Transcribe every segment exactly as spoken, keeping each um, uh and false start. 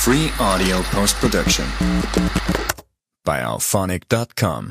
Free audio post-production by alphonic dot com.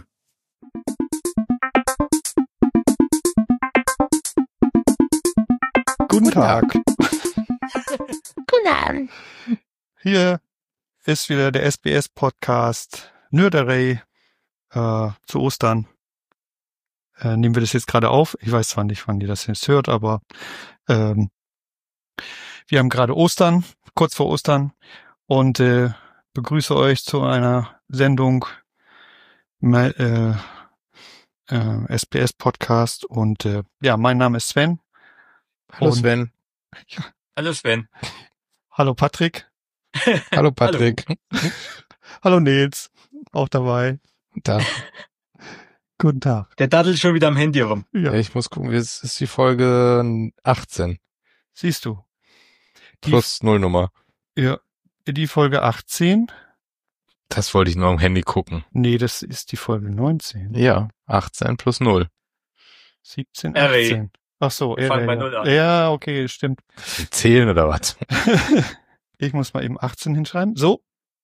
Guten Tag. Guten Abend. Hier ist wieder der S B S-Podcast Nörderei äh, zu Ostern. Äh, nehmen wir das jetzt gerade auf. Ich weiß zwar nicht, wann ihr das jetzt hört, aber ähm, wir haben gerade Ostern, kurz vor Ostern, und äh, begrüße euch zu einer Sendung äh, äh, S B S-Podcast. Und äh, ja, mein Name ist Sven. Hallo und, Sven. Ja, Hallo Sven. hallo Patrick. Hallo Patrick. Hallo. Hallo Nils, auch dabei. Da. Guten Tag. Der daddelt schon wieder am Handy rum. Ja, Ja, ich muss gucken, es ist die Folge achtzehn. siehst du. Die, Plus Nullnummer. Ja, die Folge achtzehn. Das wollte ich nur am Handy gucken. Nee, das ist die Folge neunzehn. Ja, achtzehn plus null. siebzehn, R E. achtzehn. Ach so, Wir fangen R E, bei ja. Null an. Ja, okay, stimmt. Zählen oder was? Ich muss mal eben achtzehn hinschreiben. So.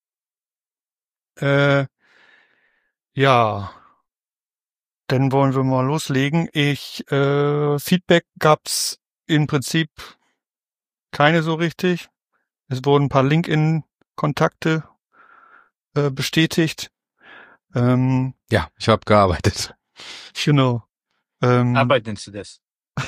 Äh, ja. Dann wollen wir mal loslegen. Ich, äh, Feedback gab's im Prinzip keine so richtig. Es wurden ein paar LinkedIn-Kontakte äh, bestätigt. Ähm, Ja, ich habe gearbeitet. genau. Ähm, Arbeit nennst du das?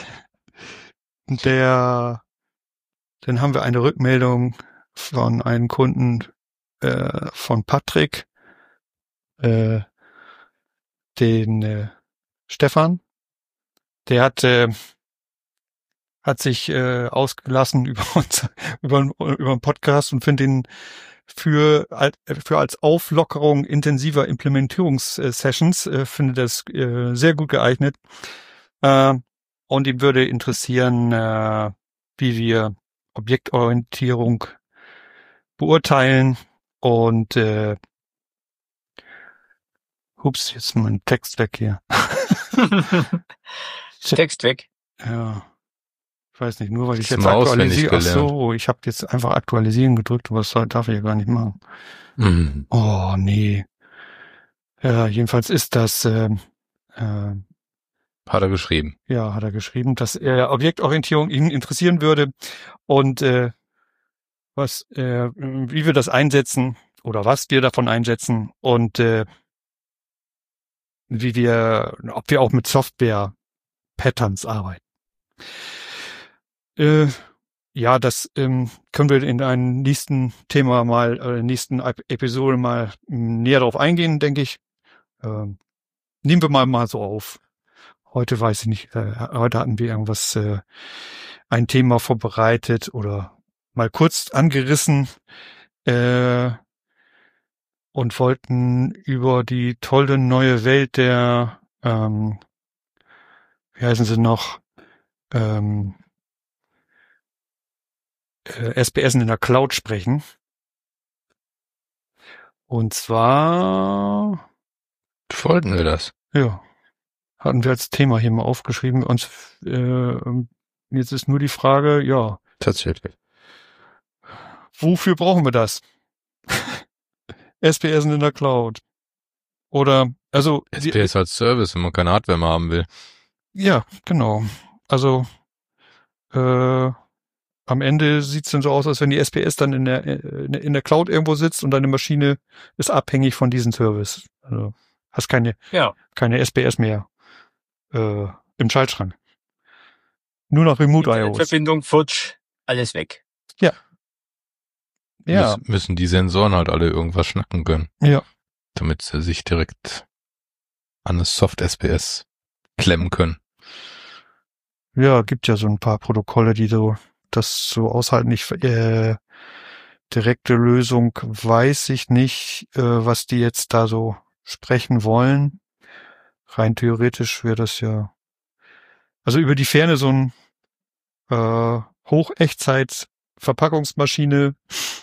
Der, dann haben wir eine Rückmeldung von einem Kunden äh, von Patrick, äh, den äh, Stefan. Der hat äh, hat sich äh, ausgelassen über uns, über über einen Podcast und findet ihn für für als Auflockerung intensiver Implementierungssessions äh, findet das äh, sehr gut geeignet. Äh, und ihm würde interessieren, äh, wie wir Objektorientierung beurteilen und äh, hups, jetzt ist mein Text weg hier. Text weg. Ja, ich weiß nicht, nur weil ich Hast du jetzt mal auswendig aktualisiere. Ach gelernt? so, ich habe jetzt einfach aktualisieren gedrückt, aber das darf ich ja gar nicht machen. Mhm. Oh, nee. Ja, jedenfalls ist das, äh, äh, Hat er geschrieben. ja, hat er geschrieben, dass er Objektorientierung ihn interessieren würde und äh, was, äh, wie wir das einsetzen oder was wir davon einsetzen und äh, wie wir, ob wir auch mit Software-Patterns arbeiten. Äh, ja, das ähm, können wir in einem nächsten Thema mal, äh, nächsten Episode mal m, näher darauf eingehen, denke ich. Ähm, nehmen wir mal mal so auf. Heute weiß ich nicht, äh, heute hatten wir irgendwas, äh, ein Thema vorbereitet oder mal kurz angerissen äh, und wollten über die tolle neue Welt der, ähm, wie heißen sie noch, ähm, äh, S B S in der Cloud sprechen. Und zwar, Wollten wir das? ja, hatten wir als Thema hier mal aufgeschrieben. Und äh, jetzt ist nur die Frage, ja, Tatsächlich. wofür brauchen wir das? S B S in der Cloud. Oder, also, S P S als Service, wenn man keine Hardware mehr haben will. ja, genau. Also, äh, am Ende sieht's dann so aus, als wenn die S P S dann in der, in der Cloud irgendwo sitzt und deine Maschine ist abhängig von diesem Service. Also, hast keine, Ja. keine S B S mehr äh, im Schaltschrank. Nur noch Remote I O S. Verbindung, futsch, alles weg. Ja. Müssen, müssen die Sensoren halt alle irgendwas schnacken können. Ja. Damit sie sich direkt an das Soft-S P S klemmen können. Ja, gibt ja so ein paar Protokolle, die so das so aushalten. Ich, äh, direkte Lösung weiß ich nicht, äh, was die jetzt da so sprechen wollen. Rein theoretisch wäre das ja, also über die Ferne so ein äh, Hochechtzeit-Verpackungsmaschine,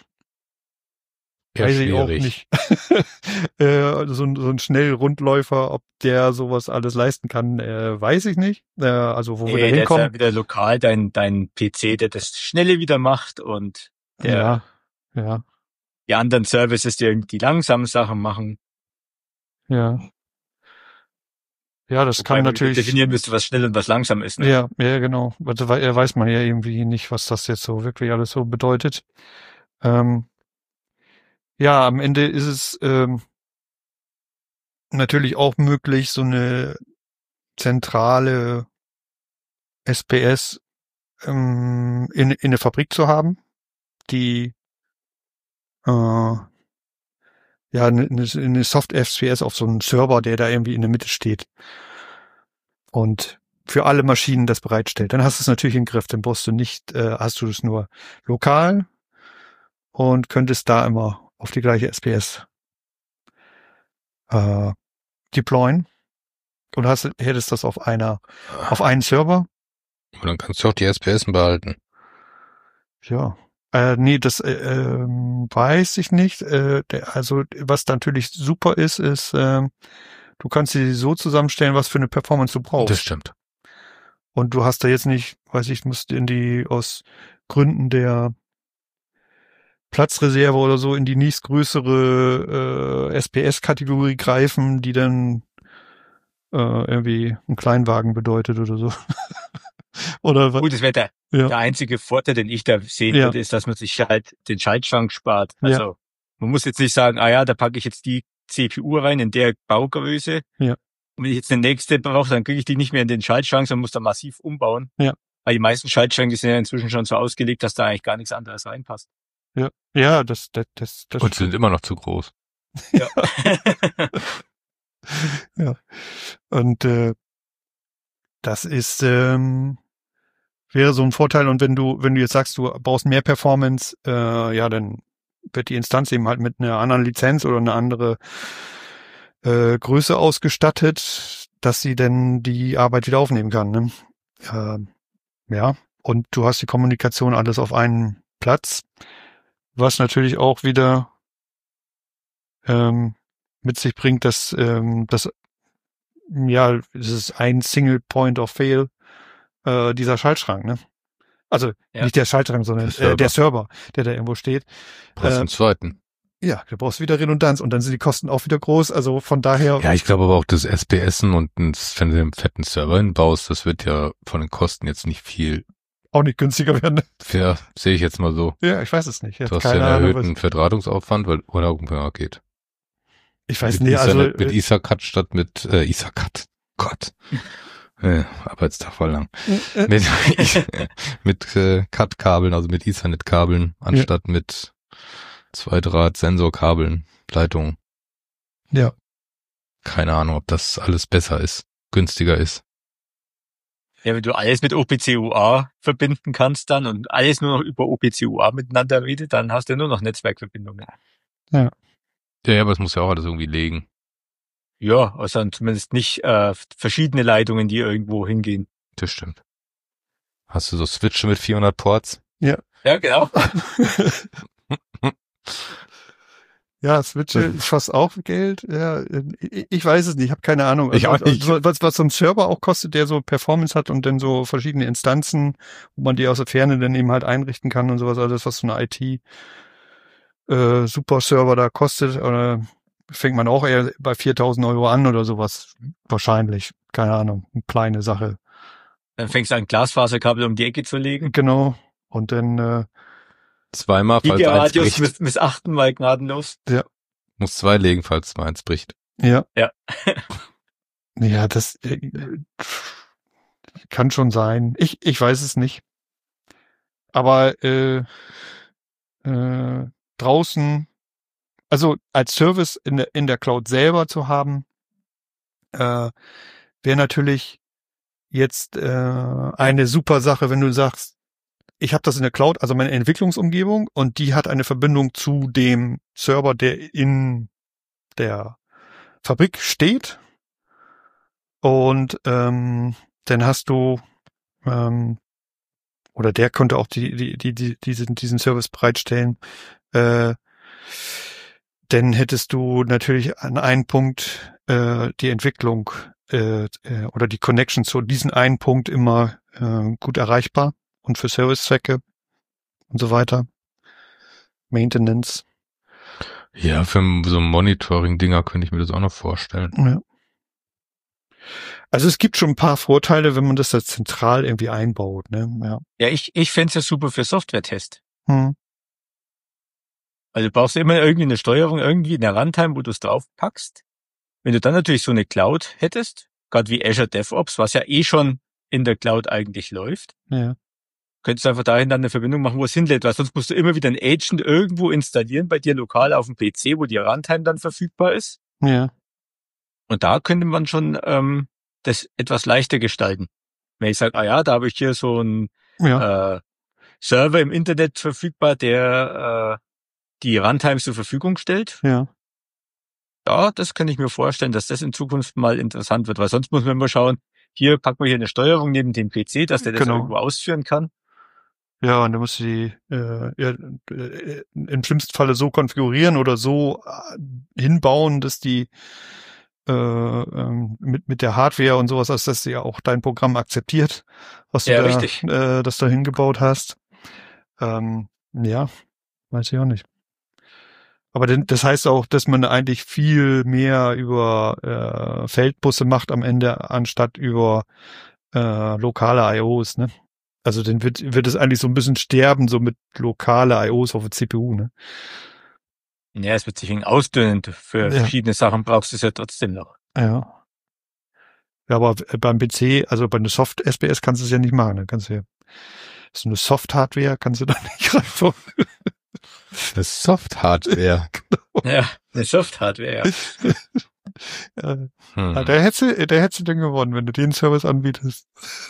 Eher weiß ich auch schwierig. nicht. äh, so, ein, so ein Schnellrundläufer, ob der sowas alles leisten kann, äh, weiß ich nicht. Äh, also wo wir da Nee, der ist hinkommen. ja wieder lokal, dein, dein P C, der das Schnelle wieder macht und der, Ja, ja. die anderen Services, die irgendwie die langsamen Sachen machen. Ja. Ja, das Wobei kann man natürlich. definieren müsste, was schnell und was langsam ist. Ne? Ja, ja, genau. Also wei- äh, weiß man ja irgendwie nicht, was das jetzt so wirklich alles so bedeutet. Ähm, ja, am Ende ist es ähm, natürlich auch möglich, so eine zentrale S P S ähm, in, in eine Fabrik zu haben, die äh, ja eine, eine Soft-S P S auf so einen Server, der da irgendwie in der Mitte steht und für alle Maschinen das bereitstellt. Dann hast du es natürlich im Griff. Dann brauchst du nicht, äh, hast du es nur lokal und könntest da immer auf die gleiche S P S äh, deployen und hast, hättest das auf einer, auf einen Server. Und dann kannst du auch die S P S behalten. Ja. Äh, nee, das äh, ähm, weiß ich nicht. Äh, der, also was natürlich super ist, ist, äh, du kannst sie so zusammenstellen, was für eine Performance du brauchst. Das stimmt. Und du hast da jetzt nicht, weiß ich, musst in die aus Gründen der Platzreserve oder so in die nächstgrößere äh, S P S-Kategorie greifen, die dann äh, irgendwie einen Kleinwagen bedeutet oder so. Oder was? Gut, das wäre der, Ja. der einzige Vorteil, den ich da sehen Ja. würde, ist, dass man sich halt den Schaltschrank spart. Ja. Also man muss jetzt nicht sagen, ah ja, da packe ich jetzt die C P U rein in der Baugröße. Ja. Und wenn ich jetzt eine nächste brauche, dann kriege ich die nicht mehr in den Schaltschrank, sondern muss da massiv umbauen. Ja. Weil die meisten Schaltschränke sind ja inzwischen schon so ausgelegt, dass da eigentlich gar nichts anderes reinpasst. Ja, ja, das, das, das, das Und sie sind immer noch zu groß. Ja. ja. Und äh, das ist ähm, wäre so ein Vorteil. Und wenn du, wenn du jetzt sagst, du brauchst mehr Performance, äh, ja, dann wird die Instanz eben halt mit einer anderen Lizenz oder eine andere äh, Größe ausgestattet, dass sie dann die Arbeit wieder aufnehmen kann. Ne? Äh, ja, und du hast die Kommunikation alles auf einen Platz, was natürlich auch wieder ähm, mit sich bringt, dass ähm, das ja, es ist ein Single Point of Fail äh, dieser Schaltschrank, ne? Also Ja. nicht der Schaltschrank, sondern Der Server. Äh, der Server, der da irgendwo steht. Brauchst Äh, einen zweiten. Ja, du brauchst wieder Redundanz und dann sind die Kosten auch wieder groß. Also von daher. Ja, ich glaube aber auch das S P S und das, wenn du einen fetten Server hinbaust, das wird ja von den Kosten jetzt nicht viel. Auch nicht günstiger werden. Ja, sehe ich jetzt mal so. Ja, ich weiß es nicht. Du hast ja einen erhöhten Verdrahtungsaufwand, weil, oder, ja, geht. Ich weiß mit nicht, also. Ethernet, mit Ethercat statt mit, äh, Ethercat. Gott. Äh, Arbeitstag war lang. Äh, mit mit äh, Cat-Kabeln, also mit Ethernet-Kabeln, anstatt ja. mit Zweidraht-Sensorkabeln, Leitungen. Ja. Keine Ahnung, ob das alles besser ist, günstiger ist. Ja, wenn du alles mit O P C U A verbinden kannst dann und alles nur noch über O P C U A miteinander redet, dann hast du nur noch Netzwerkverbindungen. Ja. Ja, ja, aber es muss ja auch alles irgendwie legen. Ja, also dann zumindest nicht äh, verschiedene Leitungen, die irgendwo hingehen. Das stimmt. Hast du so Switche mit vierhundert Ports? Ja. Ja, genau. Ja, Switche ist fast auch Geld. Ja, ich, ich weiß es nicht, ich habe keine Ahnung. Ich also, auch nicht. Was, was so ein Server auch kostet, der so Performance hat und dann so verschiedene Instanzen, wo man die aus der Ferne dann eben halt einrichten kann und sowas, alles, was so eine I T äh, Super-Server da kostet, oder fängt man auch eher bei viertausend Euro an oder sowas. Wahrscheinlich. Keine Ahnung. Eine kleine Sache. Dann fängst du an, Glasfaserkabel um die Ecke zu legen. Genau. Und dann, äh, zweimal, falls eins Giga-Radius bricht. miss, missachten mal gnadenlos. ja. Muss zwei legen, falls mal eins bricht. Ja. Ja. Ja, das äh, kann schon sein. Ich, ich weiß es nicht. Aber äh, äh, draußen, also als Service in der, in der Cloud selber zu haben, äh, wäre natürlich jetzt äh, eine super Sache, wenn du sagst, ich habe das in der Cloud, also meine Entwicklungsumgebung, und die hat eine Verbindung zu dem Server, der in der Fabrik steht. Und ähm, dann hast du ähm, oder der könnte auch die die die, die diesen diesen Service bereitstellen. Äh, dann hättest du natürlich an einem Punkt äh, die Entwicklung äh, äh, oder die Connection zu diesem einen Punkt immer äh, gut erreichbar und für Servicezwecke und so weiter. Maintenance. Ja, für so Monitoring-Dinger könnte ich mir das auch noch vorstellen. Ja. Also es gibt schon ein paar Vorteile, wenn man das da zentral irgendwie einbaut, ne? Ja. Ja, ich, ich fänd's ja super für Software-Test. Hm. Also du brauchst immer irgendwie eine Steuerung, irgendwie eine Runtime, wo du es draufpackst. Wenn du dann natürlich so eine Cloud hättest, gerade wie Azure DevOps, was ja eh schon in der Cloud eigentlich läuft, Ja. könntest du einfach dahin dann eine Verbindung machen, wo es hinlädt, weil sonst musst du immer wieder ein Agent irgendwo installieren bei dir lokal auf dem P C, wo die Runtime dann verfügbar ist. Ja. Und da könnte man schon ähm, das etwas leichter gestalten. Wenn ich sage, ah ja, da habe ich hier so einen Ja. äh, Server im Internet verfügbar, der äh, die Runtime zur Verfügung stellt. Ja. Ja, das kann ich mir vorstellen, dass das in Zukunft mal interessant wird, weil sonst muss man immer schauen, hier packen wir hier eine Steuerung neben dem P C, dass der das Genau. irgendwo ausführen kann. Ja, und dann musst du die äh, ja, äh, im schlimmsten Falle so konfigurieren oder so äh, hinbauen, dass die äh, ähm, mit mit der Hardware und sowas, als dass sie ja auch dein Programm akzeptiert, was du Ja, da, richtig. äh, das da hingebaut hast. Ähm, ja, weiß ich auch nicht. Aber denn, das heißt auch, dass man eigentlich viel mehr über äh, Feldbusse macht am Ende, anstatt über äh, lokale I Os, ne? Also dann wird wird es eigentlich so ein bisschen sterben, so mit lokale I Os auf der C P U, ne? Ja, es wird sich wegen ausdünnen. Für Ja. verschiedene Sachen brauchst du es ja trotzdem noch. Ja. Ja, aber beim P C, also bei einer Soft-S P S kannst du es ja nicht machen. Dann kannst du ja, so eine Soft-Hardware kannst du da nicht rein. Eine Soft-Hardware. Ja, eine Soft-Hardware, ja. Ja, Hm. da hättest du, da hättest du dann gewonnen, wenn du den Service anbietest.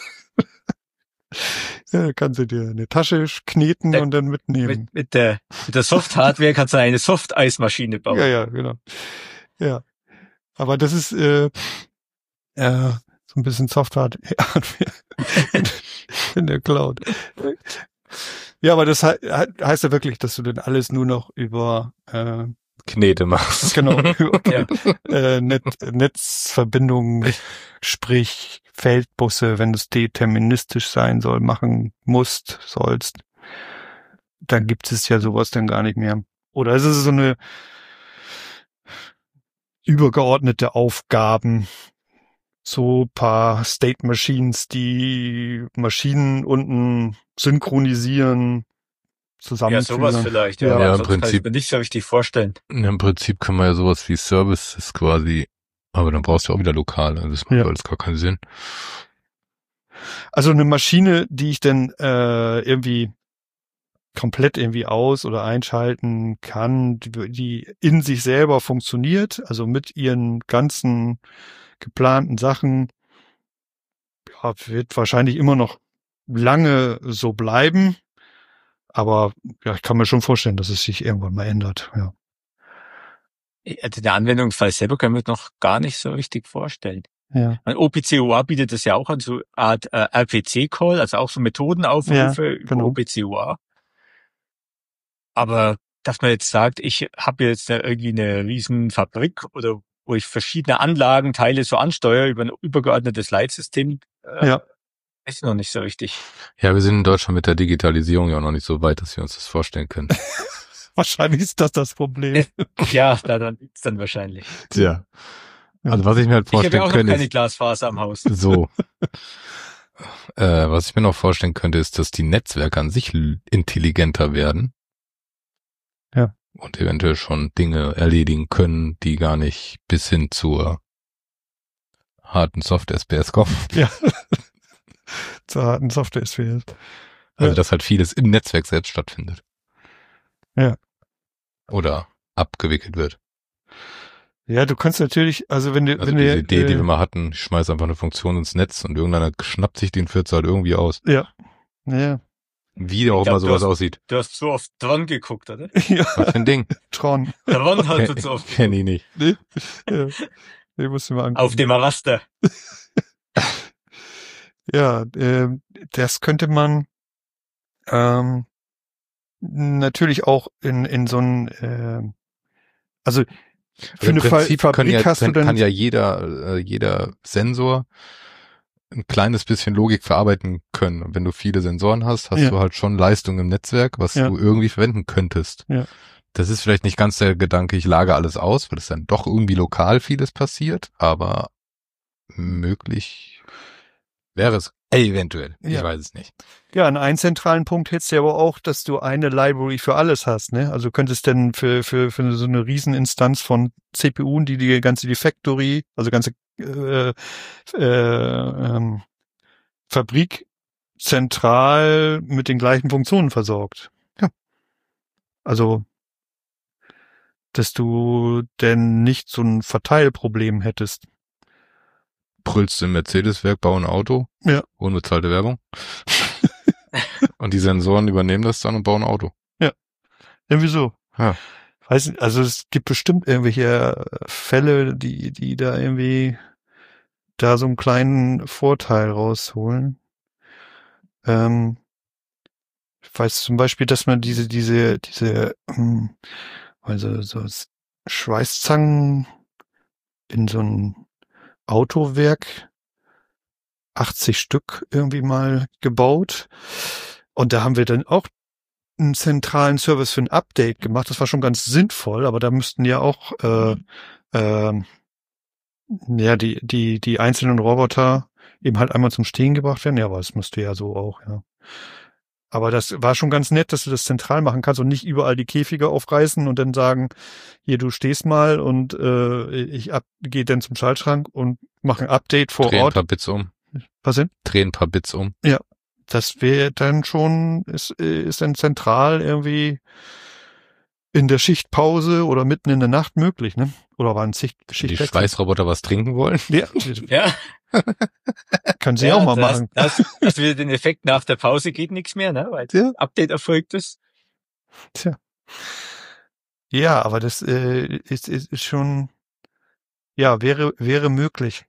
Ja, da kannst du dir eine Tasche kneten Da- und dann mitnehmen. Mit, mit der, mit der Soft-Hardware kannst du eine Soft-Eismaschine bauen. Ja, ja, genau. Ja. Aber das ist äh, äh, so ein bisschen Soft-Hardware in, in der Cloud. Ja, aber das he heißt ja wirklich, dass du dann alles nur noch über äh, Knete machst. genau über Ja. äh, Net Netzverbindungen, sprich Feldbusse, wenn es deterministisch sein soll, machen musst, sollst, dann gibt es ja sowas dann gar nicht mehr. Oder ist es so eine übergeordnete Aufgaben, so paar State Machines, die Maschinen unten synchronisieren, Ja, zusammenführen. sowas vielleicht. Ja, Ja, aber im sonst kann ich Prinzip- mir nicht so richtig vorstellen. Im Prinzip kann man ja sowas wie Services quasi, aber dann brauchst du auch wieder lokal. Also das macht Ja. alles gar keinen Sinn. Also eine Maschine, die ich dann äh, irgendwie komplett irgendwie aus- oder einschalten kann, die, die in sich selber funktioniert, also mit ihren ganzen geplanten Sachen, ja, wird wahrscheinlich immer noch lange so bleiben. Aber ja, ich kann mir schon vorstellen, dass es sich irgendwann mal ändert. Ja, Also der Anwendungsfall selber können wir noch gar nicht so richtig vorstellen. ja, Ein O P C O A bietet das ja auch an, so eine Art äh, R P C-Call, also auch so Methodenaufrufe Ja, über genau. O P C O A. Aber dass man jetzt sagt, ich habe jetzt da irgendwie eine riesen Fabrik oder wo ich verschiedene Anlagenteile so ansteuere über ein übergeordnetes Leitsystem, äh, ja, weiß ich noch nicht so richtig. Ja, wir sind in Deutschland mit der Digitalisierung ja auch noch nicht so weit, dass wir uns das vorstellen können. wahrscheinlich ist das das Problem. Ja, daran liegt's dann wahrscheinlich. Tja. Also was ich mir halt Ich habe ja vorstellen auch noch könnte, keine ist Glasfaser am Haus. so. äh, was ich mir noch vorstellen könnte, ist, dass die Netzwerke an sich l- intelligenter werden. Ja. Und eventuell schon Dinge erledigen können, die gar nicht bis hin zur harten Soft-S P S kommen. Ja, zur harten Software ist viel. Also Ja. dass halt vieles im Netzwerk selbst stattfindet. Ja. Oder abgewickelt wird. Ja, du kannst natürlich, also wenn du, Also wenn diese du, Idee, die äh, wir mal hatten, ich schmeiß einfach eine Funktion ins Netz und irgendeiner schnappt sich den Fürzer halt irgendwie aus. ja, ja, Wie auch Ich glaub, immer du sowas hast- aussieht. Du hast so oft dran geguckt, oder? ja, Was für ein Ding? Tron. Dran hast du Ken, so oft kenn ich nicht. Nee, ja, den musst du mal angucken. auf dem Raster. Ja, ähm, das könnte man ähm, natürlich auch in in so ein ähm, also für Im eine Fa Prinzip kann Fabrik ja, hast du kann, dann kann ja jeder, äh, jeder Sensor ein kleines bisschen Logik verarbeiten können. Und wenn du viele Sensoren hast, hast Ja. du halt schon Leistung im Netzwerk, was Ja. du irgendwie verwenden könntest. Ja. Das ist vielleicht nicht ganz der Gedanke, ich lagere alles aus, weil es dann doch irgendwie lokal vieles passiert, aber möglich wäre es eventuell. Ich Ja. weiß es nicht. Ja, an einen zentralen Punkt hättest du ja aber auch, dass du eine Library für alles hast, ne? Also könntest denn für, für, für so eine Rieseninstanz von C P U, die die ganze die Factory, also ganze äh, äh, ähm, Fabrik zentral mit den gleichen Funktionen versorgt. Ja. Also, dass du denn nicht so ein Verteilproblem hättest. Brüllst du im Mercedes-Werk, bau ein Auto. Ja. Unbezahlte Werbung. Und die Sensoren übernehmen das dann und bauen ein Auto. Irgendwie so. Ja. Weiß nicht, also es gibt bestimmt irgendwelche Fälle, die, die da irgendwie da so einen kleinen Vorteil rausholen. Ähm, ich weiß zum Beispiel, dass man diese, diese, diese, ähm, also so Schweißzangen in so ein Autowerk, achtzig Stück irgendwie mal gebaut. Und da haben wir dann auch einen zentralen Service für ein Update gemacht. Das war schon ganz sinnvoll, aber da müssten ja auch äh, äh, ja die die die einzelnen Roboter eben halt einmal zum Stehen gebracht werden. Ja, aber das müsste ja so auch, ja. Aber das war schon ganz nett, dass du das zentral machen kannst und nicht überall die Käfige aufreißen und dann sagen, hier, du stehst mal und äh, ich ab, gehe dann zum Schaltschrank und mache ein Update vor Dreh ein Ort. paar Bits um. Was denn? Dreh ein paar Bits um. Das wäre dann schon, ist, ist dann zentral irgendwie in der Schichtpause oder mitten in der Nacht möglich, ne? Oder war ein Schicht, Wenn die Schichtwechsel? Schweißroboter was trinken wollen. Ja, Ja, können sie ja, auch mal das, machen. Das, das wieder den Effekt nach der Pause geht nichts mehr, ne? Weil Ja. Update erfolgt ist. Tja. Ja, aber das äh, ist, ist, ist schon, ja, wäre, wäre möglich.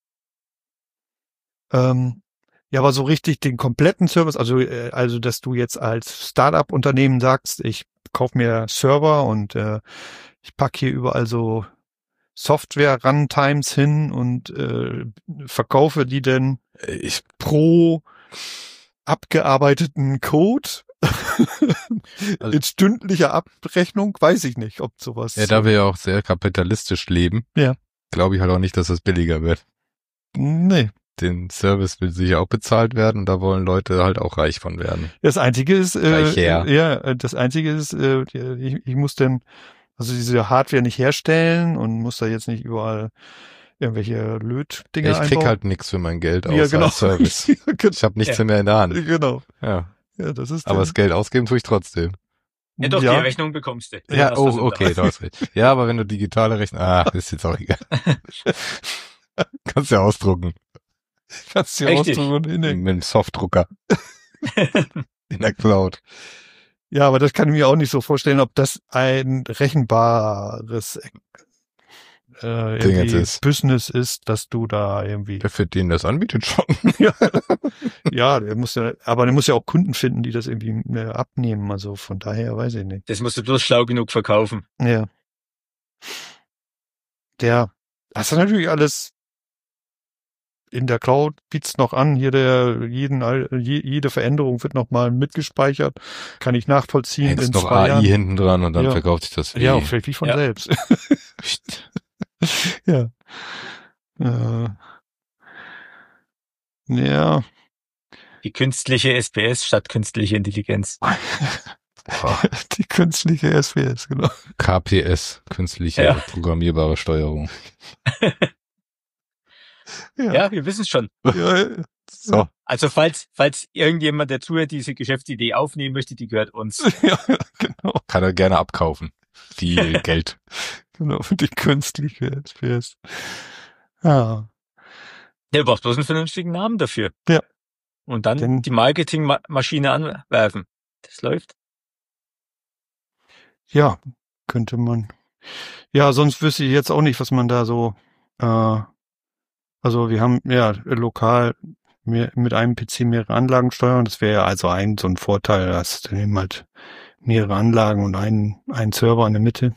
Ähm, ja, aber so richtig den kompletten Service, also, äh, also, dass du jetzt als Startup-Unternehmen sagst, ich kauf mir Server und äh, ich pack hier überall so Software-Runtimes hin und äh, verkaufe die denn Ich, pro abgearbeiteten Code Also- in stündlicher Abrechnung, weiß ich nicht, ob sowas. ja, da wir ja auch sehr kapitalistisch leben, Ja. glaube ich halt auch nicht, dass das billiger wird. Nee. Den Service will sicher auch bezahlt werden und da wollen Leute halt auch reich von werden. Das Einzige ist, äh, Reicher. ja, das Einzige ist, äh, ich, ich muss denn also diese Hardware nicht herstellen und muss da jetzt nicht überall irgendwelche Lötdinger Ich krieg einbauen. halt nichts für mein Geld außer ja, genau. als Service. ja, gen- Ich habe nichts Ja. mehr in der Hand. genau. Ja. Ja, das ist Aber dann- das Geld ausgeben tue ich trotzdem. Ja, doch, ja, die Rechnung bekommst du. Ja, hast oh, du so okay, du hast recht. Ja, aber wenn du digitale Rechnung, ah, ist jetzt auch egal. Kannst ja ausdrucken. kannst du Richtig. ausdrucken. Nee, nee. Mit dem Softdrucker. In der Cloud. Ja, aber das kann ich mir auch nicht so vorstellen, ob das ein rechenbares äh, Ding jetzt irgendwie ist. Business ist, dass du da irgendwie Der für den das anbietet schon. ja, ja, der muss ja, aber der muss ja auch Kunden finden, die das irgendwie äh, abnehmen. Also von daher weiß ich nicht. Das musst du bloß schlau genug verkaufen. Ja. Der, das ist natürlich alles in der Cloud, bietet's noch an. Hier der, jeden, je, jede Veränderung wird nochmal mitgespeichert. Kann ich nachvollziehen Hängst in noch zwei A I Jahren. hinten dran und dann Ja. verkauft sich das wie. Ja, vielleicht wie von Ja. selbst. ja. Äh, ja. Die künstliche S P S statt künstliche Intelligenz. Die künstliche S W S, genau. K P S, künstliche Ja. programmierbare Steuerung. Ja, wir wissen es schon. Ja, So. Also falls, falls irgendjemand, der zuhört, diese Geschäftsidee aufnehmen möchte, die gehört uns. ja, genau, Kann er gerne abkaufen. Viel Geld. genau, die künstliche S W S. Ja, Der braucht bloß einen vernünftigen Namen dafür. Ja. Und dann Denn- die Marketingmaschine anwerfen. Das läuft. ja, könnte man. Ja, sonst wüsste ich jetzt auch nicht, was man da so, äh, also wir haben ja lokal mehr, mit einem P C mehrere Anlagen steuern. Das wäre ja also ein, so ein Vorteil, dass du eben halt mehrere Anlagen und einen, einen Server in der Mitte.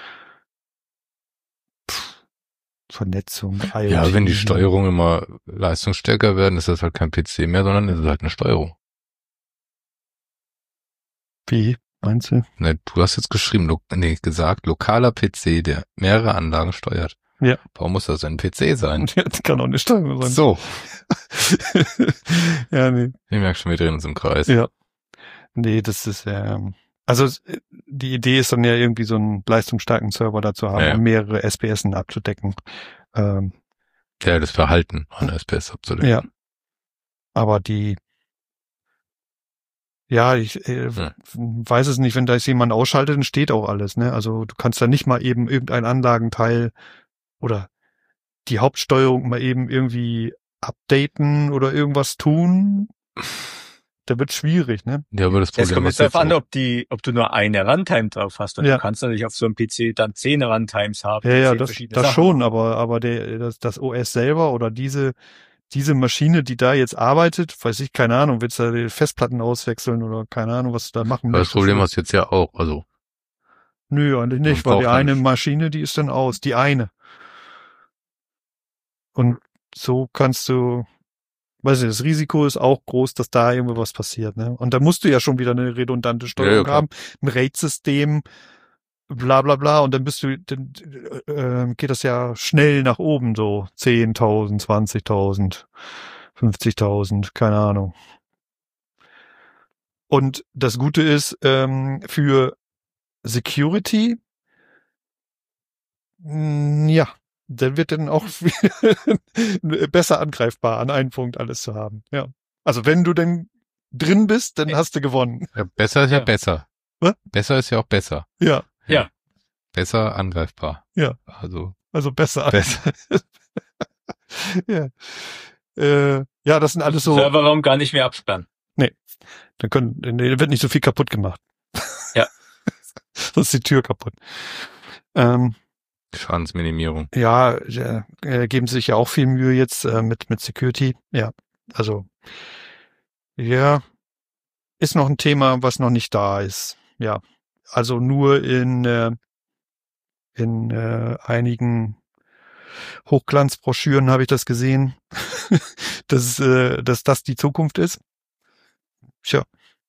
Pff, Vernetzung, I O T. Ja, wenn die Steuerungen immer leistungsstärker werden, ist das halt kein P C mehr, sondern ist es halt eine Steuerung. Wie? Meinst du? Ne, du hast jetzt geschrieben, lo- nee, gesagt, lokaler P C, der mehrere Anlagen steuert. Ja. Warum muss das ein P C sein? Das kann auch eine Steuerung sein. So. Ja, nee. Ich merke schon, wir drehen uns im Kreis. Ja. Nee, das ist, ähm, also es- die Idee ist dann ja irgendwie so einen leistungsstarken Server dazu haben, Ja, ja. um mehrere S P S abzudecken. Ähm, Ja, das Verhalten an S P S abzudecken. ja. Aber die, ja, ich äh, Hm. weiß es nicht, wenn da jetzt jemand ausschaltet, dann steht auch alles, ne? Also du kannst da nicht mal eben irgendein Anlagenteil oder die Hauptsteuerung mal eben irgendwie updaten oder irgendwas tun. Da wird schwierig, ne? Ja, aber das Das Problem kommt ist jetzt darauf jetzt an, auch, ob die, ob du nur eine Runtime drauf hast. Und Ja. du kannst natürlich auf so einem P C dann zehn Runtimes haben. Ja, die ja, zehn das, verschiedene das Sachen schon, machen. aber, aber der, das, das O S selber oder diese, diese Maschine, die da jetzt arbeitet, weiß ich, keine Ahnung, willst du da die Festplatten auswechseln oder keine Ahnung, was du da machen aber das möchtest. Problem hast du jetzt ja auch. Also, Nö, eigentlich nicht, Man weil die braucht eine dann- Maschine, die ist dann aus, die eine. Und so kannst du, weiß ich, das Risiko ist auch groß, dass da irgendwo was passiert, ne? Und da musst du ja schon wieder eine redundante Steuerung klar. haben, ein RAID-System, bla bla bla, und dann bist du, dann äh, geht das ja schnell nach oben, so zehntausend, zwanzigtausend, fünfzigtausend, keine Ahnung. Und das Gute ist, ähm, für Security, mh, ja, dann wird dann auch besser angreifbar, an einen Punkt alles zu haben, ja. Also wenn du denn drin bist, dann Ja. hast du gewonnen. ja, besser ist ja, Ja. besser. Was? Besser ist ja auch besser. Ja, Besser angreifbar. Ja. Also, also besser. besser. ja. Äh, ja, das sind alles so, Serverraum gar nicht mehr absperren. dann können, nee, wird nicht so viel kaputt gemacht. Ja. Sonst ist die Tür kaputt. Ähm, Schadensminimierung. ja, ja, äh, geben sich ja auch viel Mühe jetzt äh, mit, mit Security. Ja, also, ja, ist noch ein Thema, was noch nicht da ist. Ja, also nur in, äh, in äh, einigen Hochglanzbroschüren habe ich das gesehen, dass, äh, dass das die Zukunft ist. Tja.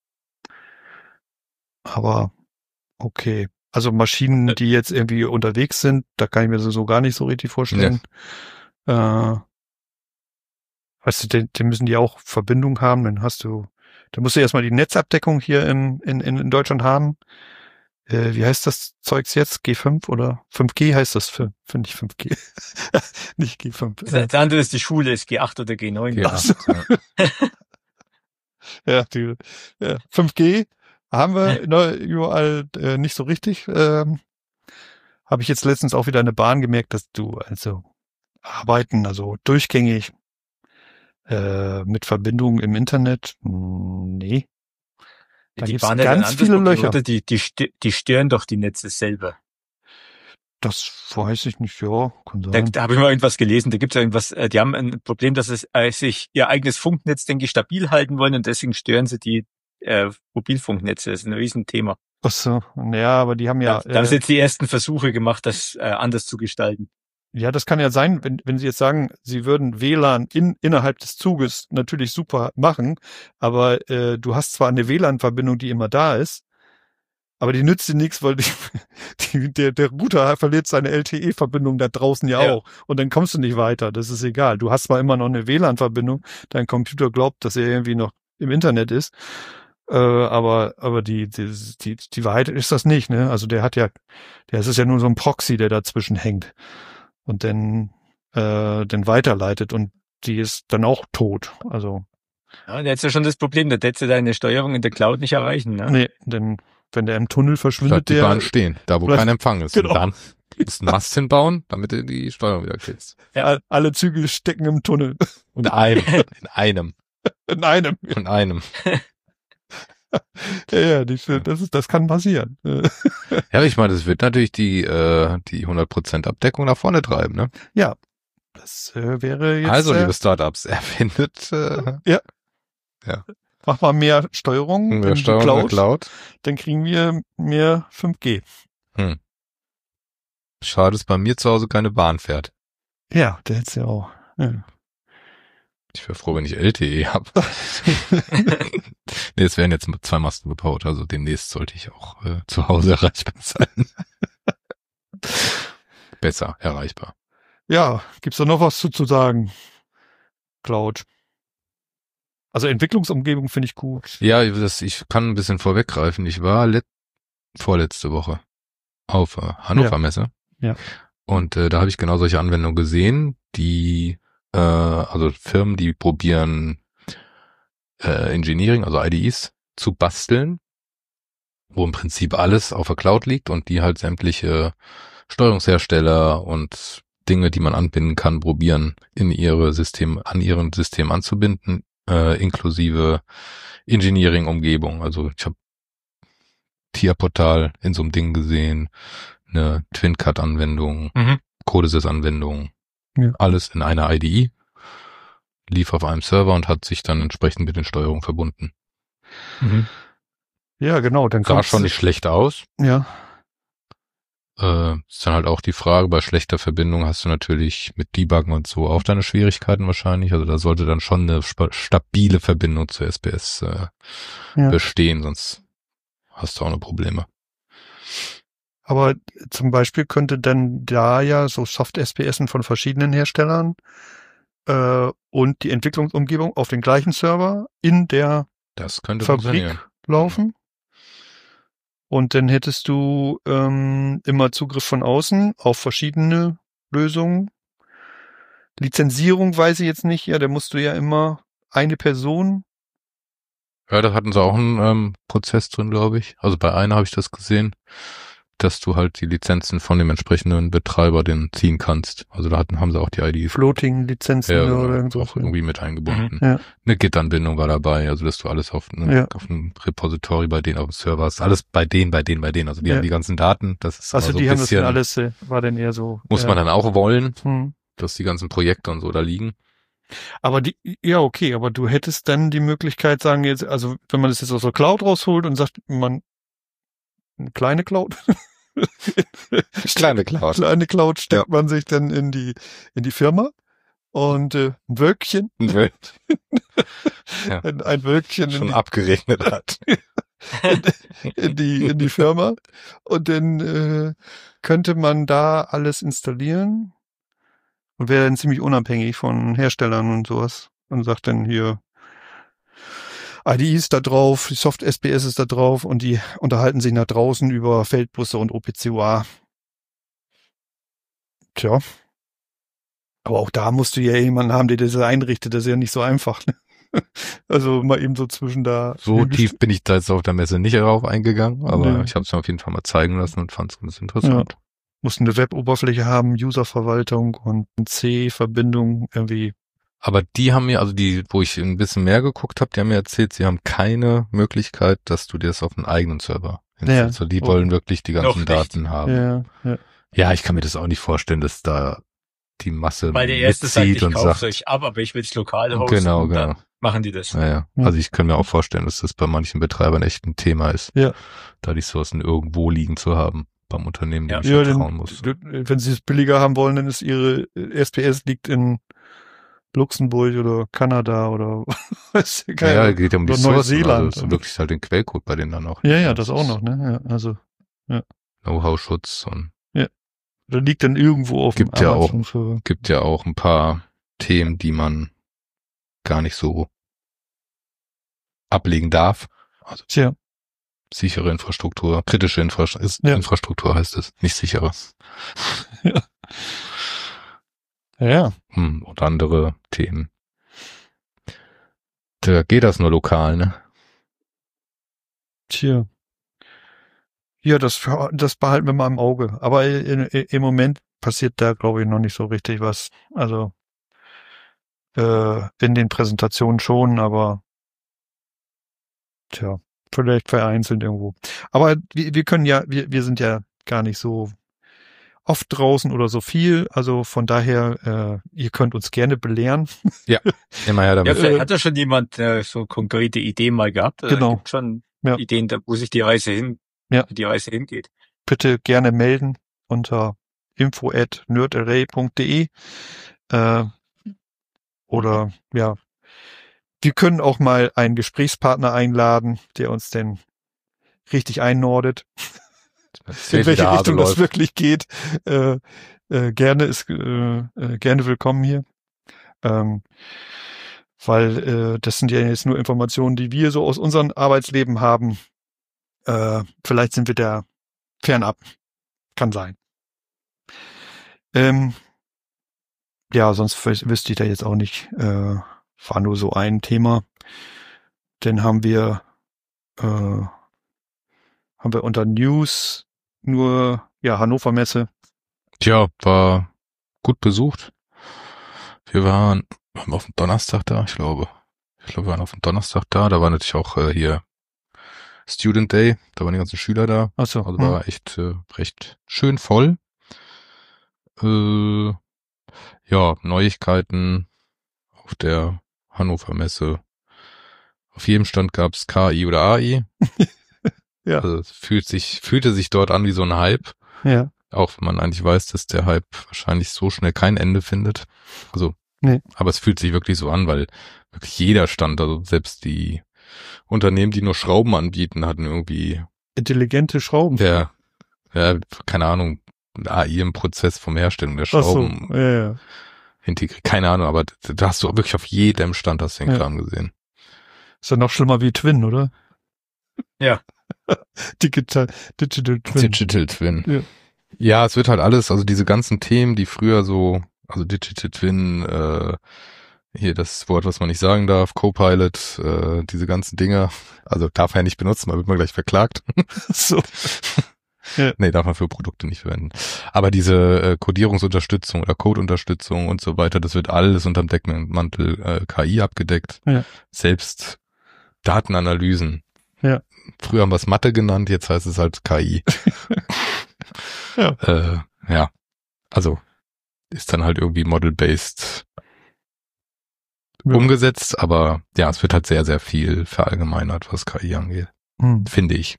Aber okay. Also Maschinen, die jetzt irgendwie unterwegs sind, da kann ich mir so gar nicht so richtig vorstellen. Äh, weißt du, die, die müssen die auch Verbindung haben, dann hast du, dann musst du erstmal die Netzabdeckung hier in, in, in Deutschland haben. Äh, wie heißt das Zeugs jetzt? G fünf oder fünf G heißt das, finde ich fünf G. Nicht G fünf. Das das andere ist die Schule, ist G acht oder G neun. Ja. Ach so. Ja, die, ja, fünf G haben wir ne, überall äh, nicht so richtig. Ähm, Habe ich jetzt letztens auch wieder in der Bahn gemerkt, dass du also arbeiten, also durchgängig äh, mit Verbindung im Internet, mh, nee. Da Die gibt's waren ja ganz ein anderes viele Problem, Löcher. Oder? Die, die, st- die stören doch die Netze selber. Das weiß ich nicht, ja, kann Da, sein. da habe ich mal irgendwas gelesen, da gibt es irgendwas, äh, die haben ein Problem, dass es äh, sich ihr eigenes Funknetz, denke ich, stabil halten wollen und deswegen stören sie die äh, Mobilfunknetze. Das ist ein Riesenthema. Ach so, ja, aber die haben ja, da da haben sie äh, jetzt die ersten Versuche gemacht, das äh, anders zu gestalten. ja, das kann ja sein, wenn, wenn Sie jetzt sagen, Sie würden W L A N in, innerhalb des Zuges natürlich super machen, aber äh, du hast zwar eine W L A N-Verbindung, die immer da ist, aber die nützt dir nichts, weil die, die, der, der Router verliert seine L T E-Verbindung da draußen ja, Ja. auch. Und dann kommst du nicht weiter. Das ist egal. Du hast zwar immer noch eine W L A N-Verbindung, dein Computer glaubt, dass er irgendwie noch im Internet ist, äh, aber aber die, die die die Wahrheit ist das nicht. Ne? Also der hat ja, der es ist ja nur so ein Proxy, der dazwischen hängt und dann äh, dann weiterleitet und die ist dann auch tot. Also Ja, und jetzt ist ja schon das Problem, da hättest du deine Steuerung in der Cloud nicht erreichen. Ne? nee, denn wenn der im Tunnel verschwindet, Bleibt die der Bahn stehen, da wo bleibt- kein Empfang ist. Genau. Und dann musst du einen Mast hinbauen, damit du die Steuerung wieder kriegst. Ja. alle Züge stecken im Tunnel. In einem. In einem. In einem. In einem. Ja, ja, die, das ist, das kann passieren. Ja, aber ich meine, das wird natürlich die, äh, die hundert Prozent Abdeckung nach vorne treiben, ne? Ja, das äh, wäre jetzt. Also, äh, liebe Startups, erfindet, äh, mach mal mehr Steuerung in wir die Steuerung Cloud, mit Cloud. dann kriegen wir mehr fünf G. Schade, dass bei mir zu Hause keine Bahn fährt. Ja, der hätt's ja auch. Ja. Ich wäre froh, wenn ich L T E habe. Nee, es werden jetzt zwei Masten gebaut, also demnächst sollte ich auch äh, zu Hause erreichbar sein. Besser erreichbar. Ja, gibt's da noch was zu, zu sagen? Cloud. Also Entwicklungsumgebung finde ich gut. Ja, das, ich kann ein bisschen vorweggreifen. Ich war let vorletzte Woche auf äh, Hannover Messe. Ja. Und äh, da habe ich genau solche Anwendungen gesehen, die, äh, also Firmen, die probieren äh, Engineering, also I D Es, zu basteln, wo im Prinzip alles auf der Cloud liegt und die halt sämtliche Steuerungshersteller und Dinge, die man anbinden kann, probieren in ihre System, an ihren System anzubinden, äh, inklusive Engineering-Umgebung. Also ich habe Tierportal in so einem Ding gesehen, eine TwinCut-Anwendung, Mhm. Codesys-Anwendung, Ja. alles in einer I D E, lief auf einem Server und hat sich dann entsprechend mit den Steuerungen verbunden. Mhm. Ja, genau. Dann Sah kommt's- schon nicht schlecht aus. Ja, Äh, ist dann halt auch die Frage, bei schlechter Verbindung hast du natürlich mit Debuggen und so auch deine Schwierigkeiten wahrscheinlich. Also da sollte dann schon eine spa- stabile Verbindung zu S B S äh, Ja. bestehen, sonst hast du auch noch Probleme. aber zum Beispiel könnte dann da ja so Soft-S P S von verschiedenen Herstellern äh, und die Entwicklungsumgebung auf den gleichen Server in der Das könnte funktionieren. Fabrik laufen. Und dann hättest du ähm, immer Zugriff von außen auf verschiedene Lösungen. Lizenzierung weiß ich jetzt nicht. Ja, da musst du ja immer eine Person. Ja, da hatten sie auch einen ähm, Prozess drin, glaube ich. Also bei einer habe ich das gesehen, dass du halt die Lizenzen von dem entsprechenden Betreiber den ziehen kannst. Also da hatten, haben sie auch die I D Floating-Lizenzen ja, oder genau, irgend so. auch irgendwie mit eingebunden. Ja. Eine Git-Anbindung war dabei, also dass du alles auf, ne, Ja. auf einem Repository bei denen auf dem Server hast. Alles bei denen, bei denen, bei denen. Also die Ja. haben die ganzen Daten. Das ist Also immer so die ein haben das bisschen, dann alles, äh, war dann eher so. muss ja. man dann auch wollen, Hm. dass die ganzen Projekte und so da liegen. Aber die, ja, okay, aber du hättest dann die Möglichkeit, sagen jetzt, also wenn man das jetzt aus der Cloud rausholt und sagt, man, eine kleine Cloud, Kleine Cloud. kleine Cloud steckt man sich dann in die, in die Firma und äh, ein Wölkchen, Ja. ein, ein Wölkchen in Schon die, abgeregnet hat. in die, in die Firma und dann äh, könnte man da alles installieren und wäre dann ziemlich unabhängig von Herstellern und sowas und sagt dann hier, I D E ist da drauf, die Soft-S P S ist da drauf und die unterhalten sich nach draußen über Feldbusse und O P C O A. Tja. Aber auch da musst du ja jemanden haben, der das einrichtet. Das ist ja nicht so einfach. Ne? Also mal eben so zwischen da. So tief bin ich da jetzt auf der Messe nicht darauf eingegangen, aber Nee. ich habe es mir auf jeden Fall mal zeigen lassen und fand es ganz interessant. Musst eine Web-Oberfläche haben, Userverwaltung und eine C-Verbindung irgendwie. Aber die haben mir, also die, wo ich ein bisschen mehr geguckt habe, die haben mir erzählt, sie haben keine Möglichkeit, dass du dir das auf einen eigenen Server hinstellst. Ja. Also die Oh. wollen wirklich die Noch ganzen nicht. Daten haben. Ja. Ja, ja. ich kann mir das auch nicht vorstellen, dass da die Masse Weil der erste sagt, mitzieht ich und kauf's sagt, euch ab, aber ich will's lokal hosten. genau, und genau. dann machen die das. Naja, Ja. also ich kann mir auch vorstellen, dass das bei manchen Betreibern echt ein Thema ist, Ja. da die Sourcen irgendwo liegen zu haben beim Unternehmen, dem Ja. ich Ja, vertrauen denn, muss. wenn sie es billiger haben wollen, dann ist ihre S P S liegt in Luxemburg oder Kanada oder was Ja, ja, geht ja um die oder Sourcen, Neuseeland. also ist wirklich halt den Quellcode bei denen dann auch. Ja, ja, das auch noch, ne? Ja, also Know-how-Schutz und da liegt dann irgendwo auf Gibt dem ja auch. Amazon-Server. gibt ja auch ein paar Themen, die man gar nicht so ablegen darf. Also Tja, sichere Infrastruktur, kritische Infrastruktur, ist Ja. Infrastruktur heißt es, nicht sichere. ja. Ja, Hm, und andere Themen. Da geht das nur lokal, ne? tja. Ja, das, das behalten wir mal im Auge. Aber in, in, im Moment passiert da, glaube ich, noch nicht so richtig was. Also äh, in den Präsentationen schon, aber tja, vielleicht vereinzelt irgendwo. Aber wir, wir können ja, wir, wir sind ja gar nicht so oft draußen oder so viel. Also von daher, äh, ihr könnt uns gerne belehren. Immer her Ja, damit. vielleicht Äh, hat ja schon jemand äh, so konkrete Ideen mal gehabt. Also Genau. gibt schon Ja. Ideen, da, wo sich die Reise hin, Ja. die Reise hingeht. Bitte gerne melden unter info at nerdarray punkt de. Äh, Oder ja, wir können auch mal einen Gesprächspartner einladen, der uns denn richtig einnordet, in welche Richtung das wirklich geht. Äh, äh, gerne ist äh, äh, gerne willkommen hier. Ähm, weil äh, das sind ja jetzt nur Informationen, die wir so aus unserem Arbeitsleben haben. Äh, vielleicht sind wir da fernab. Kann sein. Ähm, ja, sonst wüsste ich da jetzt auch nicht. Äh, war nur so ein Thema. Dann haben wir äh, haben wir unter News nur ja Hannover Messe. Tja, war gut besucht. Wir waren, waren auf dem Donnerstag da, ich glaube. Ich glaube, wir waren auf dem Donnerstag da. Da war natürlich auch äh, hier Student Day. Da waren die ganzen Schüler da. Ach so, also hm. war echt äh, recht schön voll. Äh, ja, Neuigkeiten auf der Hannover Messe. Auf jedem Stand gab's K I oder A I. Ja. Also es fühlt sich, fühlte sich dort an wie so ein Hype. Ja. Auch wenn man eigentlich weiß, dass der Hype wahrscheinlich so schnell kein Ende findet. Also, nee. Aber es fühlt sich wirklich so an, weil wirklich jeder Stand, also selbst die Unternehmen, die nur Schrauben anbieten, hatten irgendwie intelligente Schrauben. Der, ja, keine Ahnung, A I im Prozess vom Herstellen der Schrauben. Ach so, ja, ja. Integriert, keine Ahnung, aber da hast du wirklich auf jedem Stand hast du den ja. Kram gesehen. Ist ja noch schlimmer wie Twin, oder? Ja. Digital, Digital Twin. Digital Twin. Ja. Ja, es wird halt alles, also diese ganzen Themen, die früher so, also Digital Twin, äh, hier das Wort, was man nicht sagen darf, Copilot, äh, diese ganzen Dinge, also darf man ja nicht benutzen, man wird man gleich verklagt. So. Ja. Nee, darf man für Produkte nicht verwenden. Aber diese äh, Codierungsunterstützung oder Codeunterstützung und so weiter, das wird alles unterm Deckmantel äh, K I abgedeckt. Ja. Selbst Datenanalysen. Ja. Früher haben wir es Mathe genannt, jetzt heißt es halt K I. Ja. Äh, ja. Also ist dann halt irgendwie model-based Ja. umgesetzt, aber ja, es wird halt sehr, sehr viel verallgemeinert, was K I angeht. Hm. Finde ich.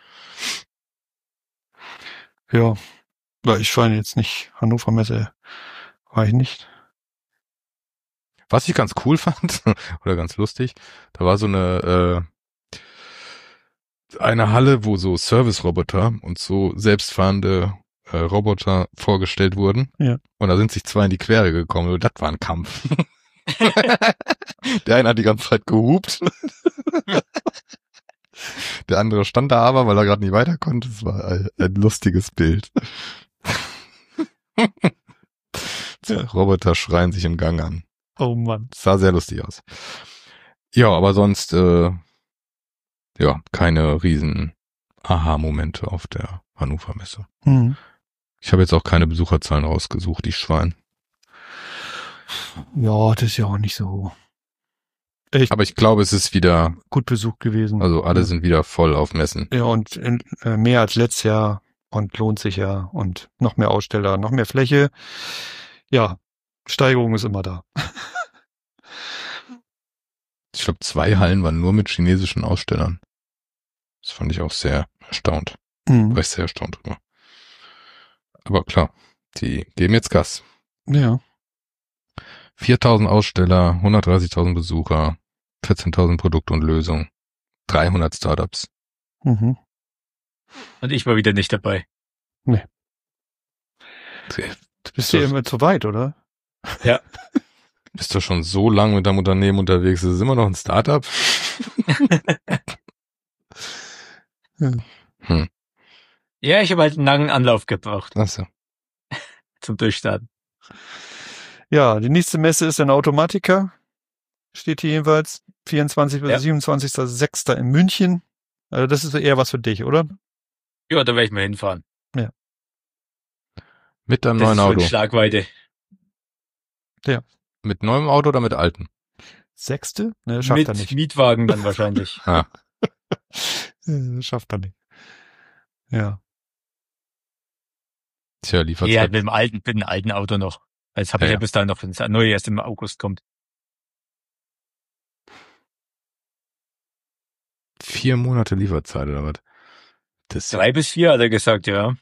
Ja. Weil ich war jetzt nicht Hannover Messe. War ich nicht. Was ich ganz cool fand, oder ganz lustig, da war so eine äh, eine Halle, wo so Service-Roboter und so selbstfahrende äh, Roboter vorgestellt wurden. Ja. Und da sind sich zwei in die Quere gekommen und das war ein Kampf. Der eine hat die ganze Zeit gehupt. Der andere stand da aber, weil er gerade nicht weiter konnte. Es war ein, ein lustiges Bild. Zwei Roboter schreien sich im Gang an. Oh Mann. Das sah sehr lustig aus. Ja, aber sonst äh, ja, keine riesen Aha-Momente auf der Hannover Messe. Hm. Ich habe jetzt auch keine Besucherzahlen rausgesucht, die Schwein. Ja, das ist ja auch nicht so echt Aber ich glaube, es ist wieder, gut besucht gewesen. also alle ja. sind wieder voll auf Messen. Ja, und in, äh, mehr als letztes Jahr und lohnt sich ja und noch mehr Aussteller, noch mehr Fläche. Ja, Steigerung ist immer da. Ich glaube, zwei Hallen waren nur mit chinesischen Ausstellern. Das fand ich auch sehr erstaunt. Mhm. War ich sehr erstaunt drüber. Aber klar, die geben jetzt Gas. Ja. viertausend Aussteller, hundertdreißigtausend Besucher, vierzehntausend Produkte und Lösungen, dreihundert Startups. Mhm. Und ich war wieder nicht dabei. Nee. Du Du bist ja immer zu weit, oder? Ja. Bist du schon so lange mit deinem Unternehmen unterwegs? Das ist immer noch ein Startup? Ja. Hm. Ja, ich habe halt einen langen Anlauf gebraucht Ach so. zum Durchstarten. Ja, die nächste Messe ist in Automatica. Steht hier jedenfalls vierundzwanzigsten bis Ja. siebenundzwanzigsten sechsten in München. Also das ist eher was für dich, oder? Ja, da werde ich mal hinfahren. Mit deinem Das neuen ist so Auto. in Schlagweite. Mit neuem Auto oder mit altem? Sechste? Ne, schafft Mit er nicht. Mietwagen dann wahrscheinlich. Ah. Äh, Schafft er nicht. Ja. Tja, Ja, Lieferzeit. mit dem alten, mit dem alten Auto noch. Jetzt habe Ja, ich ja ja. bis dahin noch, wenn das neue erst im August kommt. Vier Monate Lieferzeit oder was? Das ist ja, Drei bis vier hat er gesagt, ja.